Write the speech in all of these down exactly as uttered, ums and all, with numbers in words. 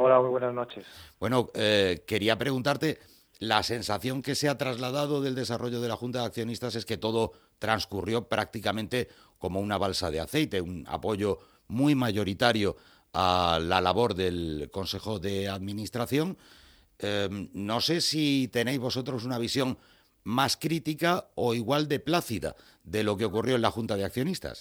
Hola, muy buenas noches. Bueno, eh, quería preguntarte, la sensación que se ha trasladado del desarrollo de la Junta de Accionistas es que todo transcurrió prácticamente como una balsa de aceite, un apoyo muy mayoritario a la labor del Consejo de Administración. Eh, no sé si tenéis vosotros una visión más crítica o igual de plácida de lo que ocurrió en la Junta de Accionistas.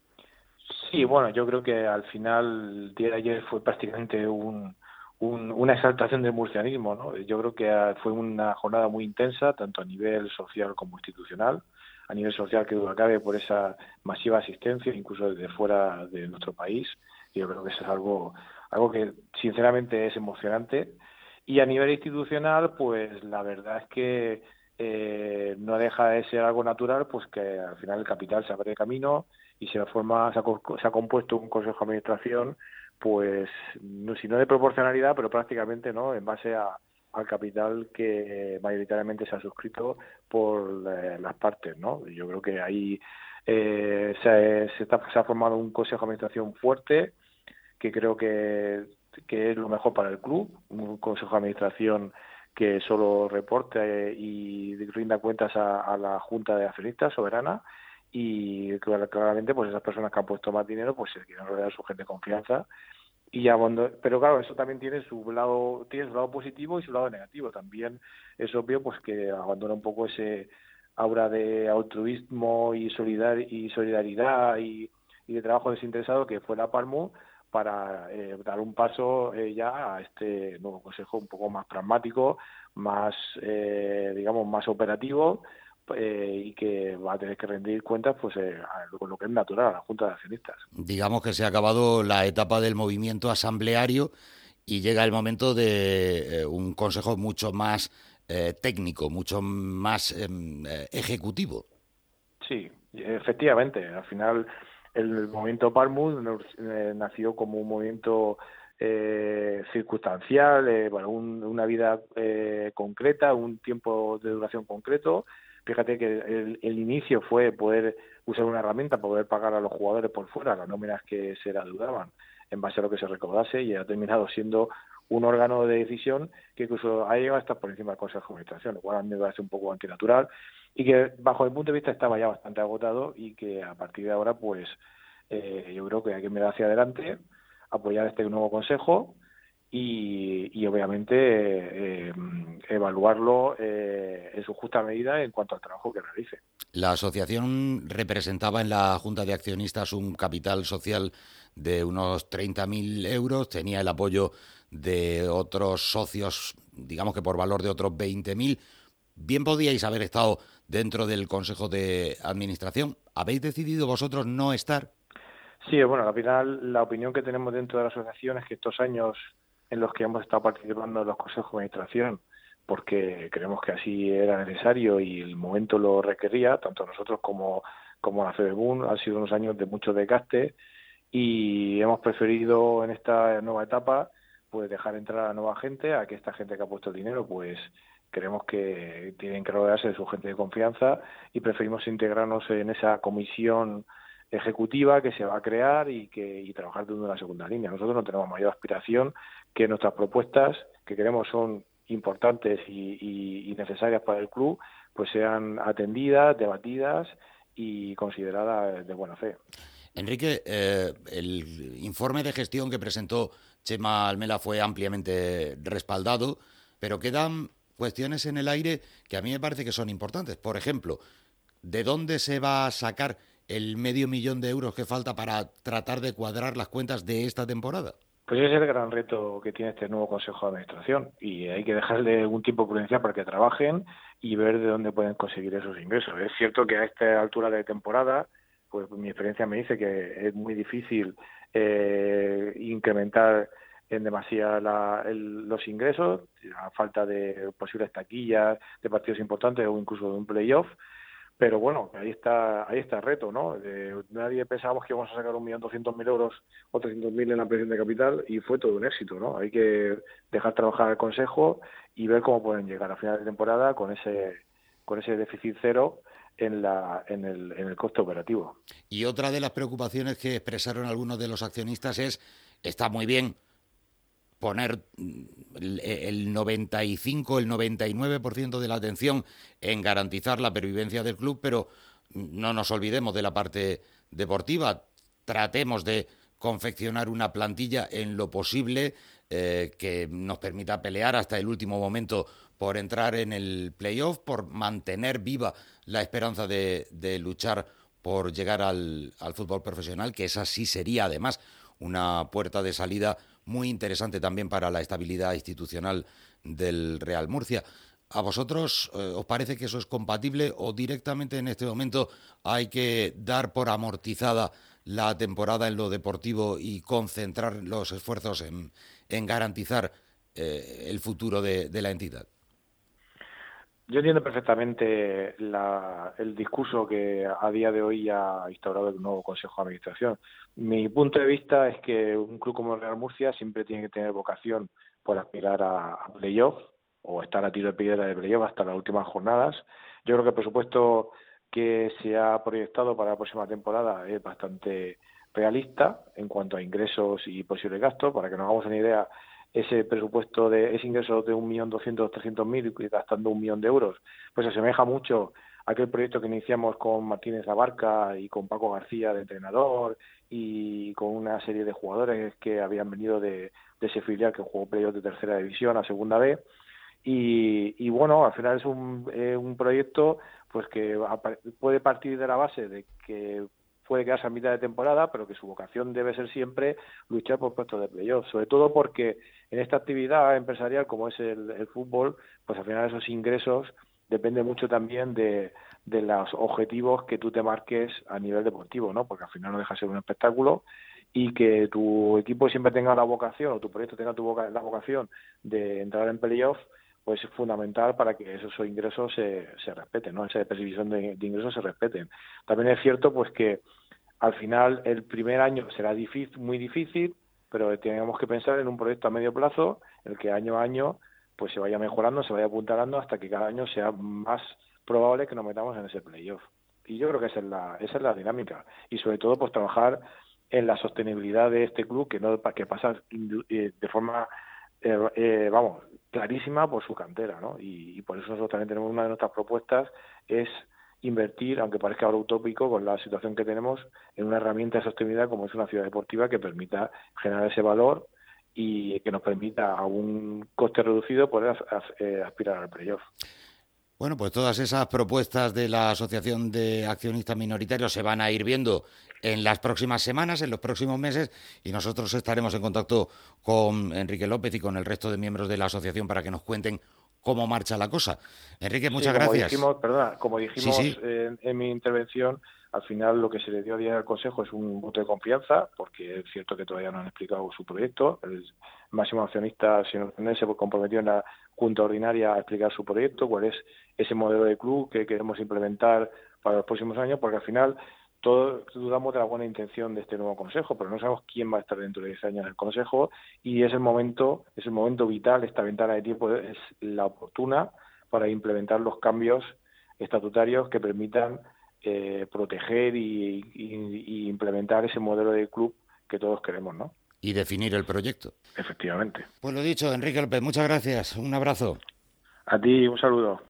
Sí, bueno, yo creo que al final el día de ayer fue prácticamente un, un- una exaltación del murcianismo, ¿no? Yo creo que ah, fue una jornada muy intensa, tanto a nivel social como institucional. A nivel social, que duda cabe, por esa masiva asistencia, incluso desde fuera de nuestro país. Y yo creo que eso es algo, algo que sinceramente es emocionante. Y a nivel institucional, pues la verdad es que eh, no deja de ser algo natural, pues que al final el capital se abre camino y se forma, se ha, co- se ha compuesto un consejo de administración, pues no, si no de proporcionalidad, pero prácticamente no, en base a, al capital que mayoritariamente se ha suscrito por eh, las partes, ¿no? Yo creo que ahí eh, se, se, está, se ha formado un consejo de administración fuerte, que creo que, que es lo mejor para el club, un consejo de administración que solo reporte y rinda cuentas a, a la Junta de Accionistas soberana, y claramente pues esas personas que han puesto más dinero pues se quieren rodear a su gente de confianza y abondo- pero claro, eso también tiene su lado tiene su lado positivo y su lado negativo. También es obvio pues que abandona un poco ese aura de altruismo y solidar y solidaridad y, y de trabajo desinteresado que fue la Palmo, para eh, dar un paso eh, ya a este nuevo consejo un poco más pragmático, más eh, digamos más operativo, eh, y que va a tener que rendir cuentas pues eh, a- con lo que es natural a la Junta de Accionistas. Digamos que se ha acabado la etapa del movimiento asambleario y llega el momento de eh, un consejo mucho más eh, técnico, mucho más em, eh, ejecutivo. Sí, efectivamente. Al final, el movimiento Palmud eh, nació como un movimiento eh, circunstancial, eh, bueno, un- una vida eh, concreta, un tiempo de duración concreto. Fíjate que el, el inicio fue poder usar una herramienta para poder pagar a los jugadores por fuera las nóminas que se le adeudaban en base a lo que se recaudase, y ha terminado siendo un órgano de decisión que incluso ha llegado a estar por encima del Consejo de Administración, lo cual a mí me parece un poco antinatural y que bajo mi punto de vista estaba ya bastante agotado, y que a partir de ahora pues eh, yo creo que hay que mirar hacia adelante, apoyar este nuevo consejo y, y obviamente eh, evaluarlo eh, en su justa medida en cuanto al trabajo que realice. La asociación representaba en la Junta de Accionistas un capital social de unos treinta mil euros, tenía el apoyo de otros socios, digamos que por valor de otros veinte mil. Bien podíais haber estado dentro del Consejo de Administración. ¿Habéis decidido vosotros no estar? Sí, bueno, al final la opinión que tenemos dentro de la asociación es que estos años en los que hemos estado participando en los consejos de administración, porque creemos que así era necesario y el momento lo requería, tanto nosotros como, como la FEDEBUN, han sido unos años de mucho desgaste, y hemos preferido en esta nueva etapa pues dejar entrar a la nueva gente, a que esta gente que ha puesto el dinero pues creemos que tienen que rodearse de su gente de confianza, y preferimos integrarnos en esa comisión ejecutiva que se va a crear y que y trabajar desde una segunda línea. Nosotros no tenemos mayor aspiración que nuestras propuestas, que creemos son importantes y, y, y necesarias para el club, pues sean atendidas, debatidas y consideradas de buena fe. Enrique, eh, el informe de gestión que presentó Chema Almela fue ampliamente respaldado, pero quedan cuestiones en el aire que a mí me parece que son importantes. Por ejemplo, ¿de dónde se va a sacar el medio millón de euros que falta para tratar de cuadrar las cuentas de esta temporada? Pues ese es el gran reto que tiene este nuevo Consejo de Administración, y hay que dejarle un tiempo prudencial para que trabajen y ver de dónde pueden conseguir esos ingresos. Es cierto que a esta altura de temporada, pues mi experiencia me dice que es muy difícil eh, incrementar en demasía la, el, los ingresos, a falta de posibles taquillas de partidos importantes o incluso de un playoff. Pero bueno, ahí está, ahí está el reto, ¿no? Eh, nadie pensábamos que íbamos a sacar un millón doscientos mil euros o trescientos mil en la ampliación de capital, y fue todo un éxito, ¿no? Hay que dejar trabajar al consejo y ver cómo pueden llegar a final de temporada con ese con ese déficit cero en la en el en el coste operativo. Y otra de las preocupaciones que expresaron algunos de los accionistas es, está muy bien poner el, el noventa y cinco, el noventa y nueve por ciento de la atención en garantizar la pervivencia del club, pero no nos olvidemos de la parte deportiva. Tratemos de confeccionar una plantilla en lo posible eh, que nos permita pelear hasta el último momento por entrar en el playoff, por mantener viva la esperanza de, de luchar por llegar al, al fútbol profesional, que esa sí sería además una puerta de salida muy interesante también para la estabilidad institucional del Real Murcia. ¿A vosotros eh, os parece que eso es compatible o directamente en este momento hay que dar por amortizada la temporada en lo deportivo y concentrar los esfuerzos en, en garantizar eh, el futuro de, de la entidad? Yo entiendo perfectamente la, el discurso que a día de hoy ha instaurado el nuevo Consejo de Administración. Mi punto de vista es que un club como el Real Murcia siempre tiene que tener vocación por aspirar a, a playoff o estar a tiro de piedra de playoff hasta las últimas jornadas. Yo creo que el presupuesto que se ha proyectado para la próxima temporada es bastante realista en cuanto a ingresos y posibles gastos. Para que nos hagamos una idea, ese presupuesto de ese ingreso de un millón doscientos trescientos mil y gastando un millón de euros, pues se asemeja mucho a aquel proyecto que iniciamos con Martínez Abarca y con Paco García de entrenador y con una serie de jugadores que habían venido de, de ese filial que jugó playoff de tercera división a segunda B. Y, y bueno, al final es un, eh, un proyecto pues que puede partir de la base de que puede quedarse a mitad de temporada, pero que su vocación debe ser siempre luchar por puestos de playoff, sobre todo porque en esta actividad empresarial como es el, el fútbol, pues al final esos ingresos depende mucho también de, de los objetivos que tú te marques a nivel deportivo, ¿no? Porque al final no deja de ser un espectáculo y que tu equipo siempre tenga la vocación o tu proyecto tenga tu voca- la vocación de entrar en playoff, pues es fundamental para que esos ingresos se, se respeten, ¿no? Esa percepción de, de ingresos se respeten. También es cierto pues que al final el primer año será difícil, muy difícil, pero tenemos que pensar en un proyecto a medio plazo, en el que año a año pues se vaya mejorando, se vaya apuntalando hasta que cada año sea más probable que nos metamos en ese playoff. Y yo creo que esa es la, esa es la dinámica. Y sobre todo pues trabajar en la sostenibilidad de este club, que no que pasa de forma eh, eh, vamos, clarísima por su cantera, ¿no? Y, y por eso nosotros también tenemos una de nuestras propuestas es invertir, aunque parezca ahora utópico con la situación que tenemos, en una herramienta de sostenibilidad como es una ciudad deportiva que permita generar ese valor y que nos permita a un coste reducido poder as, as, eh, aspirar al playoff. Bueno, pues todas esas propuestas de la Asociación de Accionistas Minoritarios se van a ir viendo en las próximas semanas, en los próximos meses, y nosotros estaremos en contacto con Enrique López y con el resto de miembros de la asociación para que nos cuenten cómo marcha la cosa. Enrique, muchas sí, como gracias. Dijimos, perdona, como dijimos sí, sí. En, en mi intervención, al final lo que se le dio ayer al Consejo es un voto de confianza, porque es cierto que todavía no han explicado su proyecto. El máximo accionista, señor Fernández, se comprometió en la Junta Ordinaria a explicar su proyecto, cuál es ese modelo de club que queremos implementar para los próximos años, porque al final todos dudamos de la buena intención de este nuevo Consejo, pero no sabemos quién va a estar dentro de diez años en el Consejo y es el momento, es el momento vital, esta ventana de tiempo es la oportuna para implementar los cambios estatutarios que permitan eh, proteger y, y, y implementar ese modelo de club que todos queremos, ¿no? Y definir el proyecto. Efectivamente. Pues lo dicho, Enrique López, muchas gracias. Un abrazo. A ti, un saludo.